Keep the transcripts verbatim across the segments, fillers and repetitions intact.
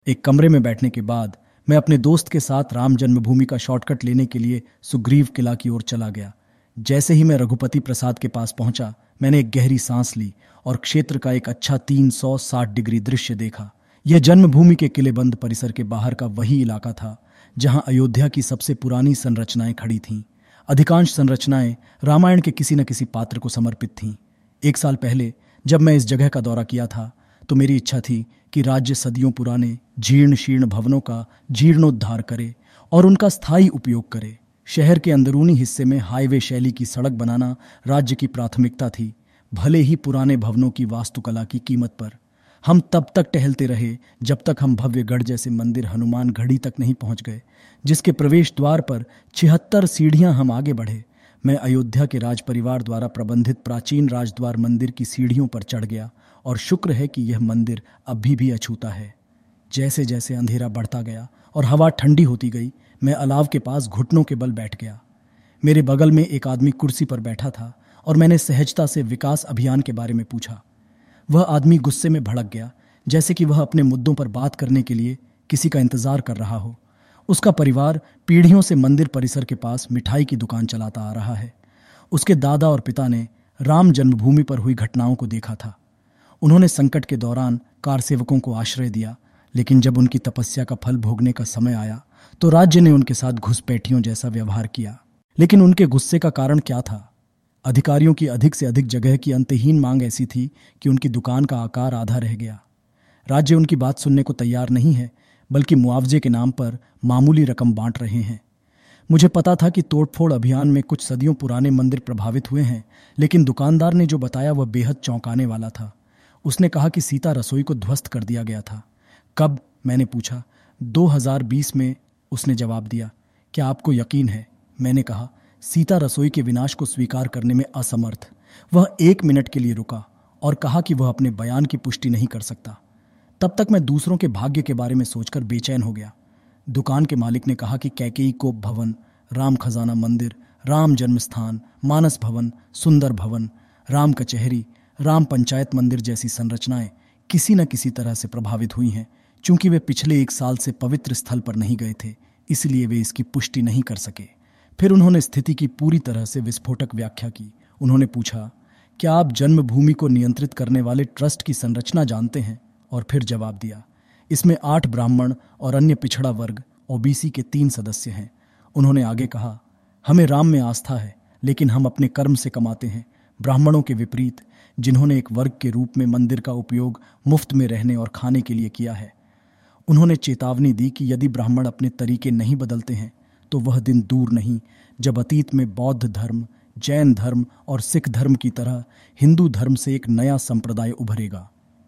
एक कमरे में बैठने के बाद मैं अपने दोस्त के साथ राम जन्मभूमि का शॉर्टकट लेने के लिए सुग्रीव किला की ओर चला गया। जैसे ही मैं रघुपति प्रसाद के पास पहुंचा, मैंने एक गहरी सांस ली और क्षेत्र का एक अच्छा तीन सौ साठ डिग्री दृश्य देखा। यह जन्मभूमि के किलेबंद परिसर के बाहर का वही इलाका था जहां अयोध्या की सबसे पुरानी संरचनाएं खड़ी थीं। अधिकांश संरचनाएं रामायण के किसी न किसी पात्र को समर्पित थीं। एक साल पहले जब मैं इस जगह का दौरा किया था तो मेरी इच्छा थी कि राज्य सदियों पुराने जीर्ण शीर्ण भवनों का जीर्णोद्धार करे और उनका स्थायी उपयोग करे। शहर के अंदरूनी हिस्से में हाईवे शैली की सड़क बनाना राज्य की प्राथमिकता थी, भले ही पुराने भवनों की वास्तुकला की कीमत पर। हम तब तक टहलते रहे जब तक हम भव्यगढ़ जैसे मंदिर हनुमान गढ़ी तक नहीं पहुंच गए, जिसके प्रवेश द्वार पर छिहत्तर सीढ़ियां हम आगे बढ़े। मैं अयोध्या के राज परिवार द्वारा प्रबंधित प्राचीन राजद्वार मंदिर की सीढ़ियों पर चढ़ गया और शुक्र है कि यह मंदिर अभी भी अछूता है। जैसे जैसे अंधेरा बढ़ता गया और हवा ठंडी होती गई, मैं अलाव के पास घुटनों के बल बैठ गया। मेरे बगल में एक आदमी कुर्सी पर बैठा था और मैंने सहजता से विकास अभियान के बारे में पूछा। वह आदमी गुस्से में भड़क गया, जैसे कि वह अपने मुद्दों पर बात करने के लिए किसी का इंतजार कर रहा हो। उसका परिवार पीढ़ियों से मंदिर परिसर के पास मिठाई की दुकान चलाता आ रहा है। उसके दादा और पिता ने राम जन्मभूमि पर हुई घटनाओं को देखा था। उन्होंने संकट के दौरान कार सेवकों को आश्रय दिया, लेकिन जब उनकी तपस्या का फल भोगने का समय आया तो राज्य ने उनके साथ घुसपैठियों जैसा व्यवहार किया। लेकिन उनके गुस्से का कारण क्या था? अधिकारियों की अधिक से अधिक जगह की अंतहीन मांग ऐसी थी कि उनकी दुकान का आकार आधा रह गया। राज्य उनकी बात सुनने को तैयार नहीं है, बल्कि मुआवजे के नाम पर मामूली रकम बांट रहे हैं। मुझे पता था कि तोड़फोड़ अभियान में कुछ सदियों पुराने मंदिर प्रभावित हुए हैं, लेकिन दुकानदार ने जो बताया वह बेहद चौंकाने वाला था। उसने कहा कि सीता रसोई को ध्वस्त कर दिया गया था। कब? मैंने पूछा। दो हज़ार बीस में, उसने जवाब दिया। क्या आपको यकीन है? मैंने कहा। सीता रसोई के विनाश को स्वीकार करने में असमर्थ। वह एक मिनट के लिए रुका और कहा कि वह अपने बयान की पुष्टि नहीं कर सकता। तब तक मैं दूसरों के भाग्य के बारे में सोचकर बेचैन हो गया। दुकान के मालिक ने कहा कि कैकेयी कोप भवन, राम खजाना मंदिर, राम जन्मस्थान, मानस भवन, सुंदर भवन, राम कचहरी, राम पंचायत मंदिर जैसी संरचनाएं किसी न किसी तरह से प्रभावित हुई हैं। चूंकि वे पिछले एक साल से पवित्र स्थल पर नहीं गए थे, इसलिए वे इसकी पुष्टि नहीं कर सके। फिर उन्होंने स्थिति की पूरी तरह से विस्फोटक व्याख्या की। उन्होंने पूछा, क्या आप जन्मभूमि को नियंत्रित करने वाले ट्रस्ट की संरचना जानते हैं? और फिर जवाब दिया, इसमें आठ ब्राह्मण और अन्य पिछड़ा वर्ग ओबीसी के तीन सदस्य हैं। उन्होंने आगे कहा, हमें राम में आस्था है, लेकिन हम अपने कर्म से कमाते हैं, ब्राह्मणों के विपरीत, जिन्होंने एक वर्ग के रूप में मंदिर का उपयोग मुफ्त में रहने और खाने के लिए किया है। उन्होंने चेतावनी दी कि यदि ब्राह्मण अपने तरीके नहीं बदलते हैं तो वह दिन दूर नहीं जब अतीत में बौद्ध धर्म, जैन धर्म और सिख धर्म की तरह हिंदू धर्म से एक नया संप्रदाय उभरेगा।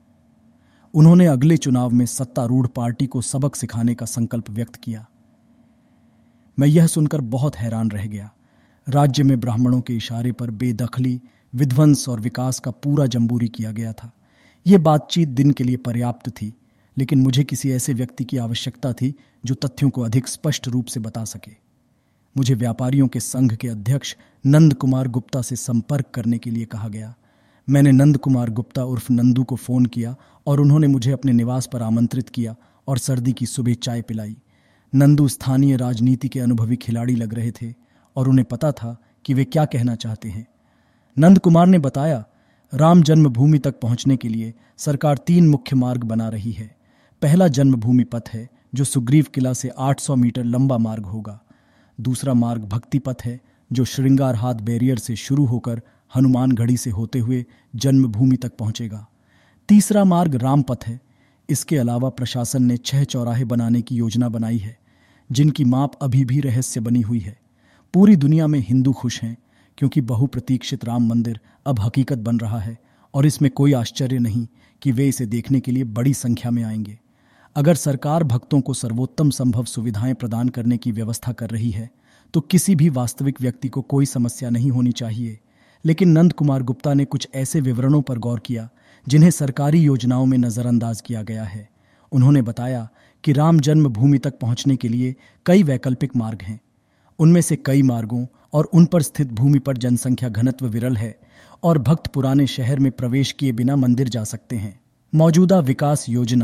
उन्होंने अगले चुनाव में सत्तारूढ़ पार्टी को सबक सिखाने का संकल्प व्यक्त किया। मैं यह सुनकर बहुत हैरान रह गया। राज्य में ब्राह्मणों के इशारे पर बेदखली, विध्वंस और विकास का पूरा जंबूरी किया गया था। यह बातचीत दिन के लिए पर्याप्त थी, लेकिन मुझे किसी ऐसे व्यक्ति की आवश्यकता थी जो तथ्यों को अधिक स्पष्ट रूप से बता सके। मुझे व्यापारियों के संघ के अध्यक्ष नंद कुमार गुप्ता से संपर्क करने के लिए कहा गया। मैंने नंद कुमार गुप्ता उर्फ नंदू को फोन किया और उन्होंने मुझे अपने निवास पर आमंत्रित किया और सर्दी की सुबह चाय पिलाई। नंदू स्थानीय राजनीति के अनुभवी खिलाड़ी लग रहे थे और उन्हें पता था कि वे क्या कहना चाहते हैं। नंद कुमार ने बताया, राम जन्मभूमि तक पहुंचने के लिए सरकार तीन मुख्य मार्ग बना रही है। पहला जन्मभूमि पथ है जो सुग्रीव किला से आठ सौ मीटर लंबा मार्ग होगा। दूसरा मार्ग भक्ति पथ है जो श्रृंगार हाथ बैरियर से शुरू होकर हनुमान गढ़ी से होते हुए जन्मभूमि तक पहुंचेगा। तीसरा मार्ग राम पथ है। इसके अलावा प्रशासन ने छह चौराहे बनाने की योजना बनाई है, जिनकी माप अभी भी रहस्य बनी हुई है। पूरी दुनिया में हिंदू खुश हैं क्योंकि बहुप्रतीक्षित राम मंदिर अब हकीकत बन रहा है और इसमें कोई आश्चर्य नहीं कि वे इसे देखने के लिए बड़ी संख्या में आएंगे। अगर सरकार भक्तों को सर्वोत्तम संभव सुविधाएं प्रदान करने की व्यवस्था कर रही है तो किसी भी वास्तविक व्यक्ति को कोई समस्या नहीं होनी चाहिए। लेकिन नंद कुमार गुप्ता ने कुछ ऐसे विवरणों पर गौर किया जिन्हें सरकारी योजनाओं में नजरअंदाज किया गया है। उन्होंने बताया कि राम जन्मभूमि तक पहुंचने के लिए कई वैकल्पिक मार्ग हैं। उनमें से कई मार्गों और उन पर स्थित भूमि पर जनसंख्या घनत्व विरल है और भक्त पुराने शहर में प्रवेश किए बिना मंदिर जा सकते हैं। मौजूदा विकास योजना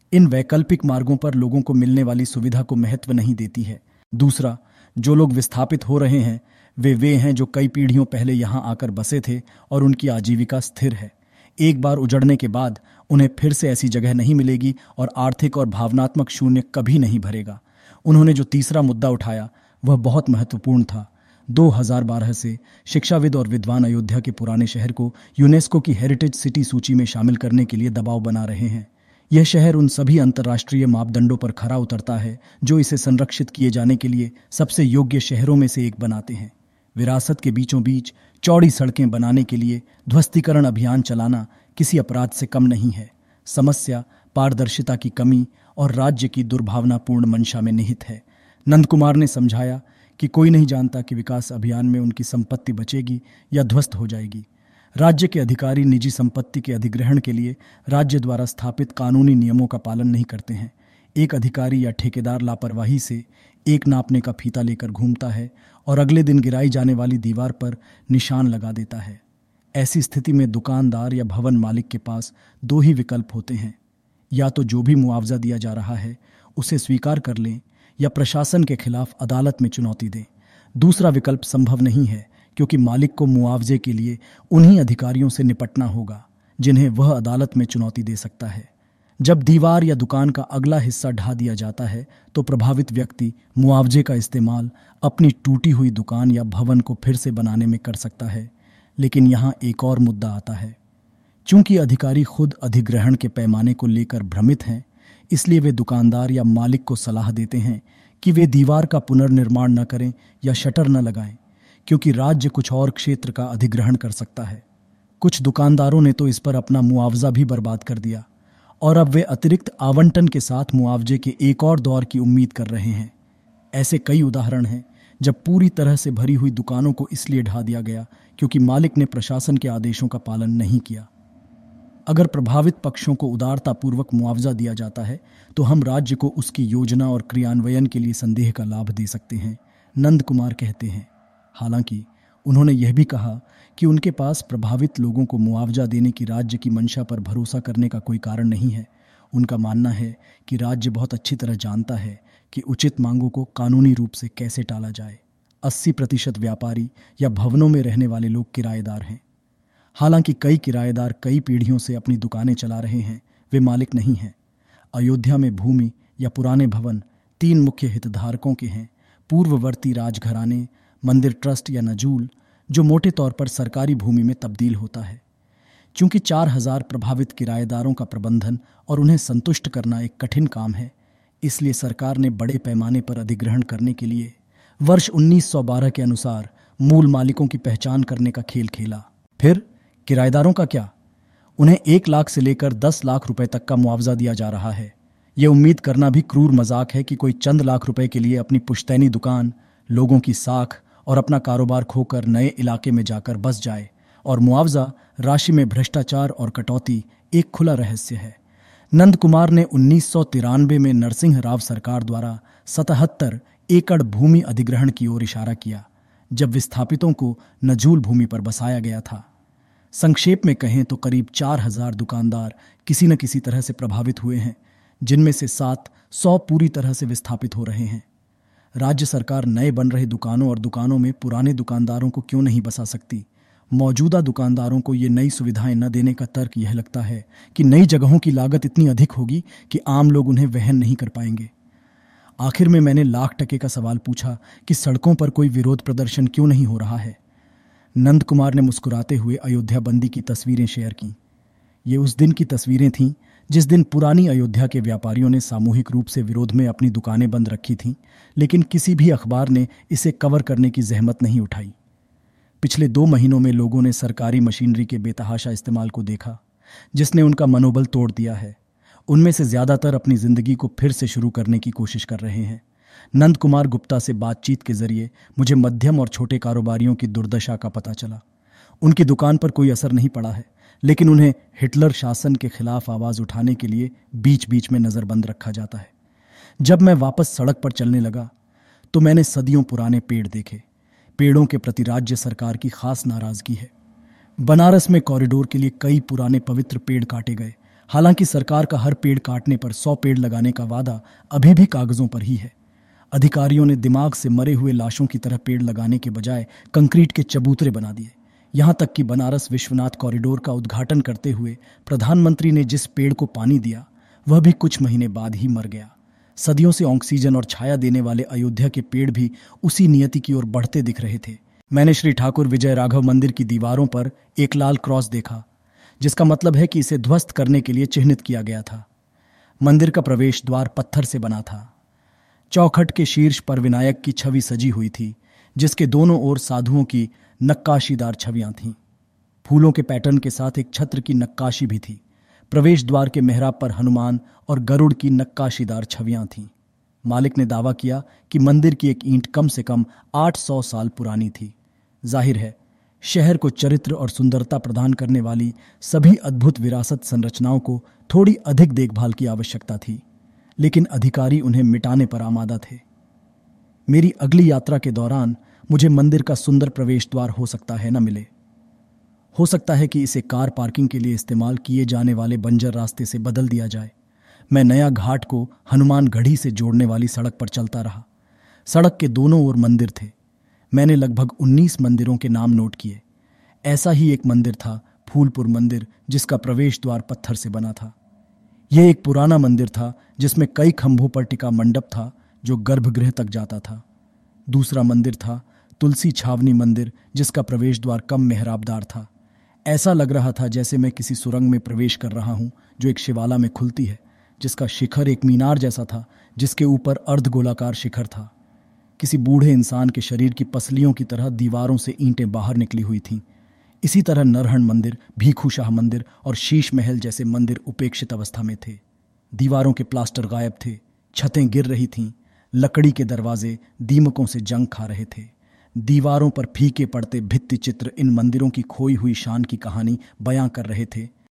इन वैकल्पिक मार्गों पर लोगों को मिलने वाली सुविधा को महत्व नहीं देती है। दूसरा, जो लोग विस्थापित हो रहे हैं वे वे हैं जो कई पीढ़ियों पहले यहाँ आकर बसे थे और उनकी आजीविका स्थिर है। एक बार उजड़ने के बाद उन्हें फिर से ऐसी जगह नहीं मिलेगी और आर्थिक और भावनात्मक शून्य कभी नहीं भरेगा। उन्होंने जो तीसरा मुद्दा उठाया वह बहुत महत्वपूर्ण था। दो हज़ार बारह से शिक्षाविद और विद्वान अयोध्या के पुराने शहर को यूनेस्को की हेरिटेज सिटी सूची में शामिल करने के लिए दबाव बना रहे हैं। यह शहर उन सभी अंतर्राष्ट्रीय मापदंडों पर खरा उतरता है जो इसे संरक्षित किए जाने के लिए सबसे योग्य शहरों में से एक बनाते हैं। विरासत के बीचों बीच चौड़ी सड़कें बनाने के लिए ध्वस्तीकरण अभियान चलाना किसी अपराध से कम नहीं है। समस्या पारदर्शिता की कमी और राज्य की दुर्भावनापूर्ण मंशा में निहित है। नंद कुमार ने समझाया कि कोई नहीं जानता कि विकास अभियान में उनकी संपत्ति बचेगी या ध्वस्त हो जाएगी। राज्य के अधिकारी निजी संपत्ति के अधिग्रहण के लिए राज्य द्वारा स्थापित कानूनी नियमों का पालन नहीं करते हैं। एक अधिकारी या ठेकेदार लापरवाही से एक नापने का फीता लेकर घूमता है और अगले दिन गिराई जाने वाली दीवार पर निशान लगा देता है। ऐसी स्थिति में दुकानदार या भवन मालिक के पास दो ही विकल्प होते हैं, या तो जो भी मुआवजा दिया जा रहा है उसे स्वीकार कर लें या प्रशासन के खिलाफ अदालत में चुनौती दें। दूसरा विकल्प संभव नहीं है क्योंकि मालिक को मुआवजे के लिए उन्हीं अधिकारियों से निपटना होगा जिन्हें वह अदालत में चुनौती दे सकता है। जब दीवार या दुकान का अगला हिस्सा ढा दिया जाता है तो प्रभावित व्यक्ति मुआवजे का इस्तेमाल अपनी टूटी हुई दुकान या भवन को फिर से बनाने में कर सकता है। लेकिन यहाँ एक और मुद्दा आता है। चूंकि अधिकारी खुद अधिग्रहण के पैमाने को लेकर भ्रमित हैं, इसलिए वे दुकानदार या मालिक को सलाह देते हैं कि वे दीवार का पुनर्निर्माण न करें या शटर न लगाएं, क्योंकि राज्य कुछ और क्षेत्र का अधिग्रहण कर सकता है। कुछ दुकानदारों ने तो इस पर अपना मुआवजा भी बर्बाद कर दिया और अब वे अतिरिक्त आवंटन के साथ मुआवजे के एक और दौर की उम्मीद कर रहे हैं। ऐसे कई उदाहरण हैं जब पूरी तरह से भरी हुई दुकानों को इसलिए ढा दिया गया क्योंकि मालिक ने प्रशासन के आदेशों का पालन नहीं किया। अगर प्रभावित पक्षों को उदारतापूर्वक मुआवजा दिया जाता है तो हम राज्य को उसकी योजना और क्रियान्वयन के लिए संदेह का लाभ दे सकते हैं, नंद कुमार कहते हैं। हालांकि उन्होंने यह भी कहा कि उनके पास प्रभावित लोगों को मुआवजा देने की राज्य की मंशा पर भरोसा करने का कोई कारण नहीं है। उनका मानना है कि राज्य बहुत अच्छी तरह जानता है कि उचित मांगों को कानूनी रूप से कैसे टाला जाए। अस्सी प्रतिशत व्यापारी या भवनों में रहने वाले लोग किराएदार हैं। हालांकि कई किराएदार कई पीढ़ियों से अपनी दुकानें चला रहे हैं, वे मालिक नहीं हैं। अयोध्या में भूमि या पुराने भवन तीन मुख्य हितधारकों के हैं: पूर्ववर्ती राजघराने, मंदिर ट्रस्ट या नजूल, जो मोटे तौर पर सरकारी भूमि में तब्दील होता है। चूंकि चार हजार प्रभावित किराएदारों का प्रबंधन और उन्हें संतुष्ट करना एक कठिन काम है, इसलिए सरकार ने बड़े पैमाने पर अधिग्रहण करने के लिए वर्ष उन्नीस सौ बारह के अनुसार मूल मालिकों की पहचान करने का खेल खेला। फिर किराएदारों का क्या? उन्हें एक लाख से लेकर दस लाख रुपए तक का मुआवजा दिया जा रहा है। ये उम्मीद करना भी क्रूर मजाक है कि कोई चंद लाख रुपए के लिए अपनी पुश्तैनी दुकान, लोगों की साख और अपना कारोबार खोकर नए इलाके में जाकर बस जाए। और मुआवजा राशि में भ्रष्टाचार और कटौती एक खुला रहस्य है। नंद कुमार ने उन्नीस सौ तिरानवे में नरसिंह राव सरकार द्वारा सतहत्तर एकड़ भूमि अधिग्रहण की ओर इशारा किया, जब विस्थापितों को नजूल भूमि पर बसाया गया था। संक्षेप में कहें तो करीब चार हजार दुकानदार किसी न किसी तरह से प्रभावित हुए हैं, जिनमें से सात सौ पूरी तरह से विस्थापित हो रहे हैं। राज्य सरकार नए बन रहे दुकानों और दुकानों में पुराने दुकानदारों को क्यों नहीं बसा सकती? मौजूदा दुकानदारों को ये नई सुविधाएं न देने का तर्क यह लगता है कि नई जगहों की लागत इतनी अधिक होगी कि आम लोग उन्हें वहन नहीं कर पाएंगे। आखिर में मैंने लाख टके का सवाल पूछा कि सड़कों पर कोई विरोध प्रदर्शन क्यों नहीं हो रहा है। नंद कुमार ने मुस्कुराते हुए अयोध्या बंदी की तस्वीरें शेयर की। ये उस दिन की तस्वीरें थीं जिस दिन पुरानी अयोध्या के व्यापारियों ने सामूहिक रूप से विरोध में अपनी दुकानें बंद रखी थीं, लेकिन किसी भी अखबार ने इसे कवर करने की जहमत नहीं उठाई। पिछले दो महीनों में लोगों ने सरकारी मशीनरी के बेतहाशा इस्तेमाल को देखा, जिसने उनका मनोबल तोड़ दिया है। उनमें से ज्यादातर अपनी जिंदगी को फिर से शुरू करने की कोशिश कर रहे हैं। नंद कुमार गुप्ता से बातचीत के जरिए मुझे मध्यम और छोटे कारोबारियों की दुर्दशा का पता चला। उनकी दुकान पर कोई असर नहीं पड़ा है, लेकिन उन्हें हिटलर शासन के खिलाफ आवाज उठाने के लिए बीच बीच में नजरबंद रखा जाता है। जब मैं वापस सड़क पर चलने लगा तो मैंने सदियों पुराने पेड़ देखे। पेड़ों के प्रति राज्य सरकार की खास नाराजगी है। बनारस में कॉरिडोर के लिए कई पुराने पवित्र पेड़ काटे गए। हालांकि सरकार का हर पेड़ काटने पर सौ पेड़ लगाने का वादा अभी भी कागजों पर ही है। अधिकारियों ने दिमाग से मरे हुए लाशों की तरह पेड़ लगाने के बजाय कंक्रीट के चबूतरे बना दिए। यहां तक कि बनारस विश्वनाथ कॉरिडोर का उद्घाटन करते हुए प्रधानमंत्री ने जिस पेड़ को पानी दिया वह भी कुछ महीने बाद ही मर गया। सदियों से ऑक्सीजन और छाया देने वाले अयोध्या के पेड़ भी उसी नियति की ओर बढ़ते दिख रहे थे। मैंने श्री ठाकुर विजय राघव मंदिर की दीवारों पर एक लाल क्रॉस देखा, जिसका मतलब है कि इसे ध्वस्त करने के लिए चिन्हित किया गया था। मंदिर का प्रवेश द्वार पत्थर से बना था। चौखट के शीर्ष पर विनायक की छवि सजी हुई थी, जिसके दोनों ओर साधुओं की नक्काशीदार छवियां थीं। फूलों के पैटर्न के साथ एक छत्र की नक्काशी भी थी। प्रवेश द्वार के मेहराब पर हनुमान और गरुड़ की नक्काशीदार छवियां थीं। मालिक ने दावा किया कि मंदिर की एक ईंट कम से कम आठ सौ साल पुरानी थी। जाहिर है, शहर को चरित्र और सुंदरता प्रदान करने वाली सभी अद्भुत विरासत संरचनाओं को थोड़ी अधिक देखभाल की आवश्यकता थी, लेकिन अधिकारी उन्हें मिटाने पर आमादा थे। मेरी अगली यात्रा के दौरान मुझे मंदिर का सुंदर प्रवेश द्वार हो सकता है न मिले। हो सकता है कि इसे कार पार्किंग के लिए इस्तेमाल किए जाने वाले बंजर रास्ते से बदल दिया जाए। मैं नया घाट को हनुमान गढ़ी से जोड़ने वाली सड़क पर चलता रहा। सड़क के दोनों ओर मंदिर थे। मैंने लगभग उन्नीस मंदिरों के नाम नोट किए। ऐसा ही एक मंदिर था फूलपुर मंदिर, जिसका प्रवेश द्वार पत्थर से बना था। यह एक पुराना मंदिर था जिसमें कई खंभों पर टिका मंडप था जो गर्भगृह तक जाता था। दूसरा मंदिर था तुलसी छावनी मंदिर, जिसका प्रवेश द्वार कम मेहराबदार था। ऐसा लग रहा था जैसे मैं किसी सुरंग में प्रवेश कर रहा हूं जो एक शिवाला में खुलती है, जिसका शिखर एक मीनार जैसा था, जिसके ऊपर अर्धगोलाकार शिखर था। किसी बूढ़े इंसान के शरीर की पसलियों की तरह दीवारों से ईंटें बाहर निकली हुई थीं। इसी तरह नरहण मंदिर, भीखू शाह मंदिर और शीश महल जैसे मंदिर उपेक्षित अवस्था में थे। दीवारों के प्लास्टर गायब थे, छतें गिर रही थीं, लकड़ी के दरवाजे दीमकों से जंग खा रहे थे। दीवारों पर फीके पड़ते भित्ति चित्र इन मंदिरों की खोई हुई शान की कहानी बयां कर रहे थे।